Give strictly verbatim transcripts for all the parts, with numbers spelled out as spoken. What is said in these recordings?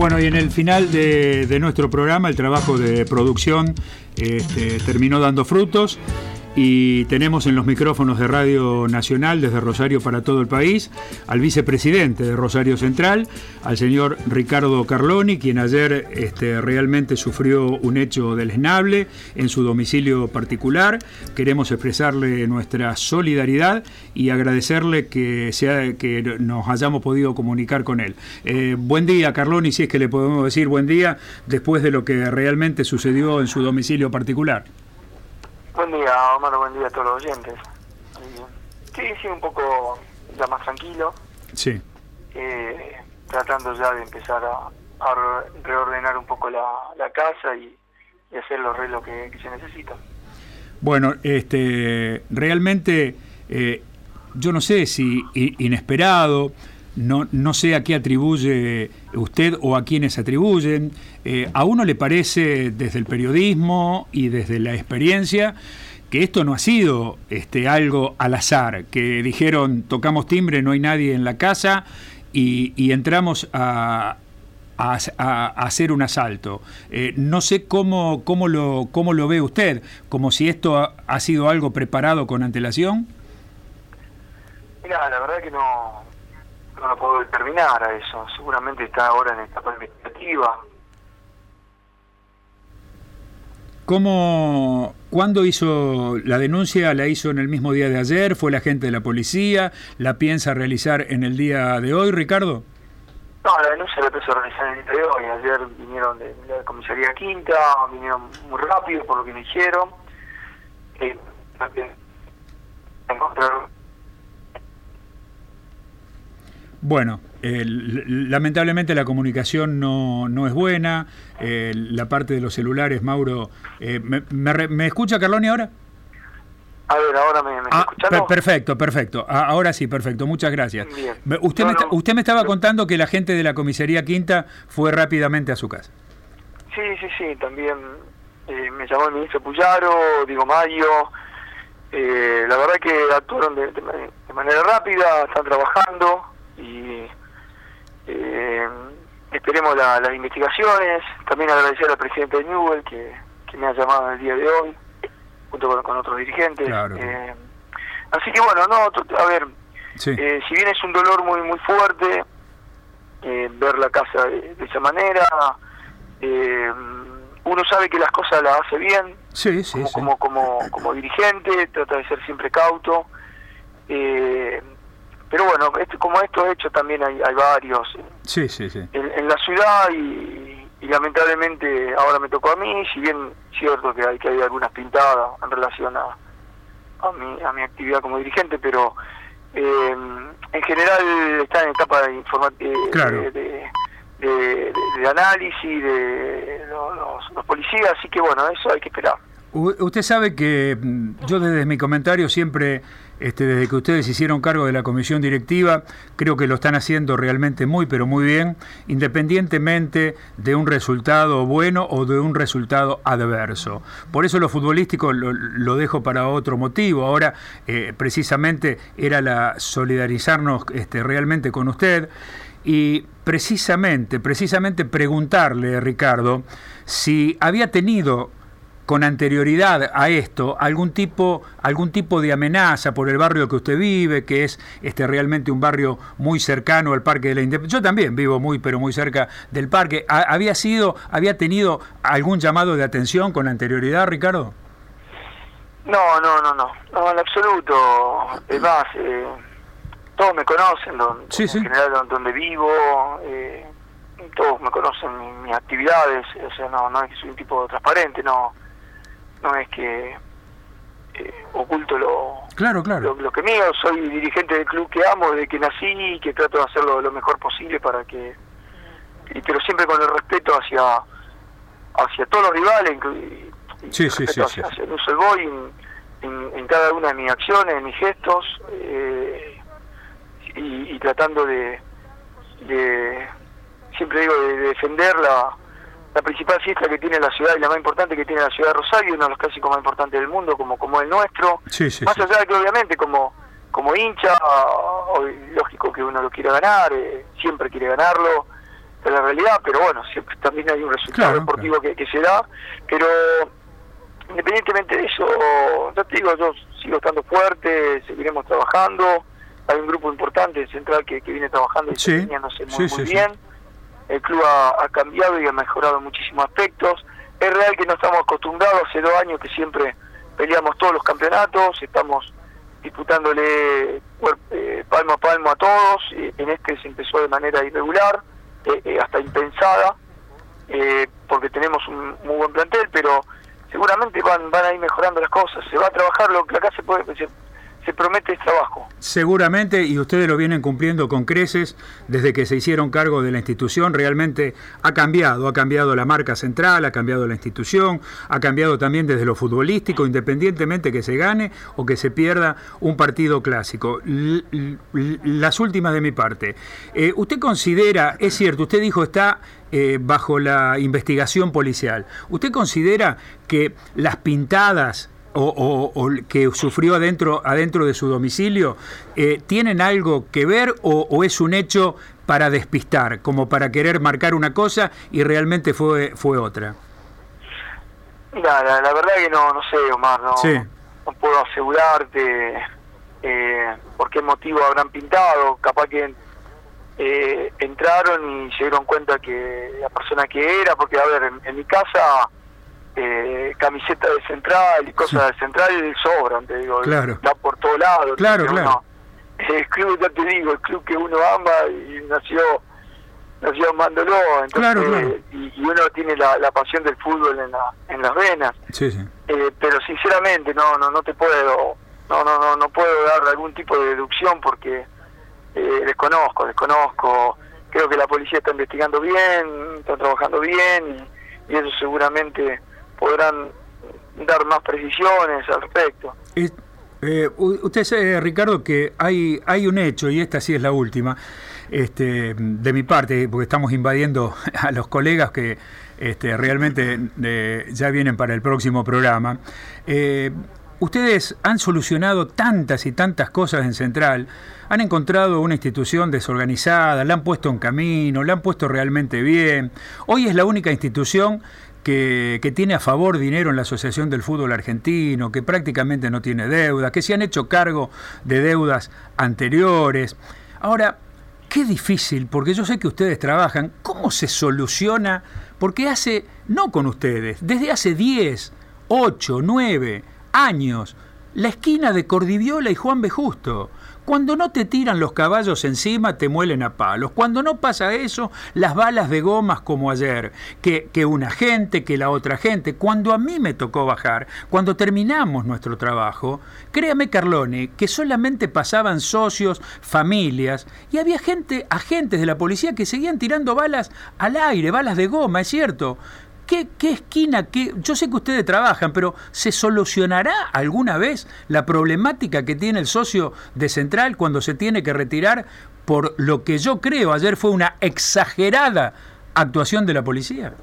Bueno, y en el final de, de nuestro programa, el trabajo de producción este, terminó dando frutos. Y tenemos en los micrófonos de Radio Nacional, desde Rosario para todo el país, al vicepresidente de Rosario Central, al señor Ricardo Carloni, quien ayer este, realmente sufrió un hecho deleznable en su domicilio particular. Queremos expresarle nuestra solidaridad y agradecerle que, sea, que nos hayamos podido comunicar con él. Eh, buen día, Carloni, si es que le podemos decir buen día, después de lo que realmente sucedió en su domicilio particular. Buen día, Omar, buen día a todos los oyentes. Sí, sí, un poco ya más tranquilo. Sí. Eh, tratando ya de empezar a, a reordenar un poco la, la casa y, y hacer los arreglos que, que se necesitan. Bueno, este, realmente, eh, yo no sé si inesperado, no, no sé a qué atribuye usted o a quiénes atribuyen. Eh, ¿A uno le parece desde el periodismo y desde la experiencia que esto no ha sido este, algo al azar, que dijeron tocamos timbre, no hay nadie en la casa y, y entramos a, a, a, a hacer un asalto? Eh, no sé cómo, cómo, lo, cómo lo ve usted, como si esto ha, ha sido algo preparado con antelación. Mira, la verdad que no, no lo puedo determinar a eso. Seguramente está ahora en etapa investigativa. ¿Cómo, ¿Cuándo hizo la denuncia? ¿La hizo en el mismo día de ayer? ¿Fue la gente de la policía? ¿La piensa realizar en el día de hoy, Ricardo? No, la denuncia la empezó a realizar en el día de hoy. Ayer vinieron de la comisaría Quinta, vinieron muy rápido por lo que me dijeron. Eh, encontraron. Bueno, eh, lamentablemente la comunicación no, no es buena, eh, la parte de los celulares, Mauro... Eh, ¿me, me, ¿Me escucha, Carloni, ahora? A ver, ahora me, me ah, está escuchando. Per perfecto, perfecto. Ah, ahora sí, perfecto. Muchas gracias. Bien. Usted, no, me, no, usted me estaba no. contando que la gente de la comisaría Quinta fue rápidamente a su casa. Sí, sí, sí. También eh, me llamó el ministro Puyaro, Diego Mayo. Eh, la verdad que actuaron de, de, de manera rápida, están trabajando y eh, esperemos la, las investigaciones. También agradecer al presidente de Newell que, que me ha llamado en el día de hoy, junto con, con otros dirigentes. Claro. Eh, así que bueno, no, a ver, sí. eh, si bien es un dolor muy muy fuerte eh, ver la casa de, de esa manera, eh, uno sabe que las cosas las hace bien, sí, sí, como, sí. como como como dirigente, trata de ser siempre cauto. Eh, pero bueno, esto, como estos hechos también hay, hay varios sí, sí, sí. En, en la ciudad y, y lamentablemente ahora me tocó a mí, si bien cierto que hay que hay algunas pintadas en relación a, a, mi, a mi actividad como dirigente, pero eh, en general está en etapa de, informa eh, claro. de, de, de, de, de análisis de los, los, los policías, así que bueno, eso hay que esperar. Usted sabe que yo desde mi comentario siempre, este, desde que ustedes hicieron cargo de la comisión directiva, creo que lo están haciendo realmente muy, pero muy bien, independientemente de un resultado bueno o de un resultado adverso. Por eso lo futbolístico lo, lo dejo para otro motivo. Ahora, eh, precisamente, era la solidarizarnos este, realmente con usted y precisamente, precisamente preguntarle, Ricardo, si había tenido con anterioridad a esto algún tipo algún tipo de amenaza por el barrio que usted vive, que es este realmente un barrio muy cercano al Parque de la Independencia. Yo también vivo muy pero muy cerca del parque. ¿Había sido había tenido algún llamado de atención con anterioridad, Ricardo? No, no, no, no, no, en absoluto. Es más, eh, todos me conocen, donde, sí, sí. en general donde vivo, eh, todos me conocen mis, mis actividades, o sea, no, no es que soy un tipo transparente, no. No es que eh, oculto lo, claro, claro. Lo, lo que mío, soy dirigente del club que amo desde que nací y que trato de hacerlo lo mejor posible para que, y, pero siempre con el respeto hacia hacia todos los rivales, y, sí, y sí, sí, hacia, sí. hacia el uso del gol en, en, en cada una de mis acciones, en mis gestos, eh, y, y tratando de, de siempre digo, de, de defender la la principal fiesta que tiene la ciudad y la más importante que tiene la ciudad de Rosario, uno de los clásicos más importantes del mundo, como como el nuestro. Sí, sí, más sí. allá de que obviamente como como hincha, o, lógico que uno lo quiere ganar, eh, siempre quiere ganarlo, de la realidad, pero bueno, siempre también hay un resultado claro, deportivo claro. Que, que se da, pero independientemente de eso, ya te digo, yo sigo estando fuerte, seguiremos trabajando, hay un grupo importante en Central que, que viene trabajando y sí, desempeñándose muy, sí, muy sí, bien, sí. El club ha, ha cambiado y ha mejorado en muchísimos aspectos, es real que no estamos acostumbrados, hace dos años que siempre peleamos todos los campeonatos, estamos disputándole eh, palmo a palmo a todos, eh, en este se empezó de manera irregular, eh, eh, hasta impensada, eh, porque tenemos un muy buen plantel, pero seguramente van van a ir mejorando las cosas, se va a trabajar, lo que acá se puede se, se promete es trabajo. Seguramente, y ustedes lo vienen cumpliendo con creces desde que se hicieron cargo de la institución. Realmente ha cambiado, ha cambiado la marca Central, ha cambiado la institución, ha cambiado también desde lo futbolístico, independientemente que se gane o que se pierda un partido clásico. L- l- las últimas de mi parte. Eh, usted considera, es cierto, usted dijo está eh, bajo la investigación policial. ¿Usted considera que las pintadas O, o, o que sufrió adentro adentro de su domicilio, eh, ¿tienen algo que ver o, o es un hecho para despistar, como para querer marcar una cosa y realmente fue fue otra? Mira, la, la verdad que no no sé, Omar, no, sí. no puedo asegurarte eh, por qué motivo habrán pintado, capaz que eh, entraron y se dieron cuenta que la persona que era, porque a ver, en, en mi casa Eh, camiseta de Central y cosas sí. de Central sobran, te digo, claro. está por todos lados. Claro, claro. Uno, el club, ya te digo, el club que uno ama y nació nació amándolo, entonces, claro, claro. Y, y uno tiene la, la pasión del fútbol en, la, en las venas. Sí, sí. Eh, pero sinceramente no no no te puedo no no no no puedo dar algún tipo de deducción porque eh, desconozco, desconozco. Creo que la policía está investigando bien, está trabajando bien y, y eso seguramente podrán dar más precisiones al respecto. Es, eh, usted sabe, Ricardo, que hay hay un hecho, y esta sí es la última, este, de mi parte, porque estamos invadiendo a los colegas que este, realmente eh, ya vienen para el próximo programa. Eh, ustedes han solucionado tantas y tantas cosas en Central, han encontrado una institución desorganizada, la han puesto en camino, la han puesto realmente bien. Hoy es la única institución Que, que tiene a favor dinero en la Asociación del Fútbol Argentino, que prácticamente no tiene deuda, que se han hecho cargo de deudas anteriores. Ahora, qué difícil, porque yo sé que ustedes trabajan, ¿cómo se soluciona? Porque hace, no con ustedes, desde hace diez, ocho, nueve años, la esquina de Cordiviola y Juan B. Justo. Cuando no te tiran los caballos encima, te muelen a palos. Cuando no pasa eso, las balas de gomas como ayer. Que, que una gente, que la otra gente. Cuando a mí me tocó bajar, cuando terminamos nuestro trabajo, créame, Carlone, que solamente pasaban socios, familias, y había gente, agentes de la policía que seguían tirando balas al aire, balas de goma, es cierto. ¿Qué, qué esquina? Qué, yo sé que ustedes trabajan, pero ¿se solucionará alguna vez la problemática que tiene el socio de Central cuando se tiene que retirar por lo que yo creo ayer fue una exagerada actuación de la policía?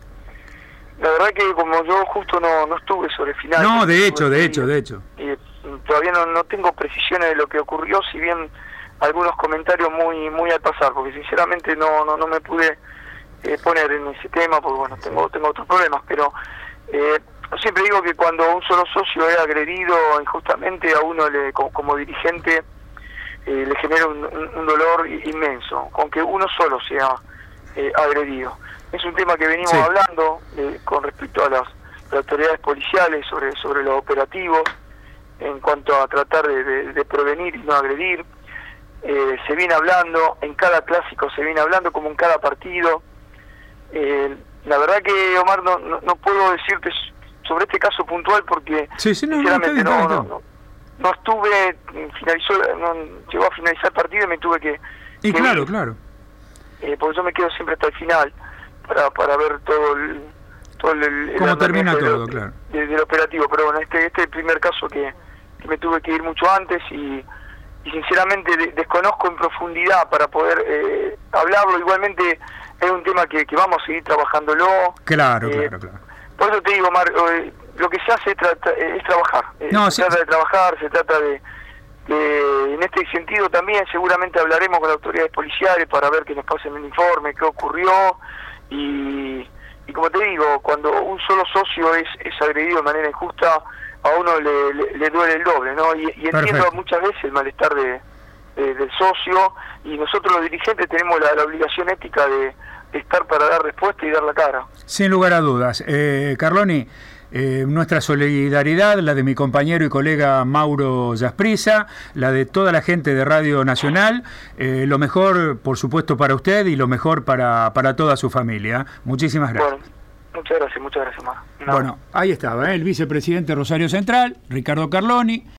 La verdad que como yo justo no, no estuve sobre el final... No, de hecho, de y, hecho, de hecho. Y todavía no, no tengo precisiones de lo que ocurrió, si bien algunos comentarios muy muy al pasar, porque sinceramente no no, no me pude... Eh, poner en ese tema porque bueno tengo tengo otros problemas, pero eh, siempre digo que cuando un solo socio es agredido injustamente a uno le, como, como dirigente eh, le genera un, un, un dolor inmenso con que uno solo sea eh, agredido. Es un tema que venimos sí. hablando eh, con respecto a las, las autoridades policiales sobre sobre los operativos en cuanto a tratar de, de, de prevenir y no agredir. Eh, se viene hablando en cada clásico, se viene hablando como en cada partido. Eh, la verdad que, Omar, no, no, no puedo decirte sobre este caso puntual porque sí, sí, no, sinceramente no, no, no, no, no estuve, finalizó, no, llegó a finalizar el partido y me tuve que... Y que claro, ir, claro. Eh, porque yo me quedo siempre hasta el final para para ver todo el... todo el, el Cómo termina todo, del, claro. Del, del operativo, pero bueno, este, este es el primer caso que, que me tuve que ir mucho antes y... y sinceramente de, desconozco en profundidad para poder eh, hablarlo. Igualmente es un tema que, que vamos a seguir trabajándolo. Claro, eh, claro, claro. Por eso te digo, Mar, eh, lo que se hace es, tra es trabajar. Eh, no, se sí, trata de trabajar, se trata de, Eh, en este sentido también seguramente hablaremos con las autoridades policiales para ver que nos pasen un informe, qué ocurrió, y, y como te digo, cuando un solo socio es, es agredido de manera injusta, a uno le, le, le duele el doble, ¿no? Y, y entiendo muchas veces el malestar de, de, del socio, y nosotros los dirigentes tenemos la, la obligación ética de, de estar para dar respuesta y dar la cara. Sin lugar a dudas. Eh, Carloni, Eh, nuestra solidaridad, la de mi compañero y colega Mauro Zasprisa, la de toda la gente de Radio Nacional, eh, lo mejor, por supuesto, para usted y lo mejor para, para toda su familia. Muchísimas gracias. Bueno, muchas gracias, muchas gracias, Mar. No. Bueno, ahí estaba, ¿eh? El vicepresidente Rosario Central, Ricardo Carloni.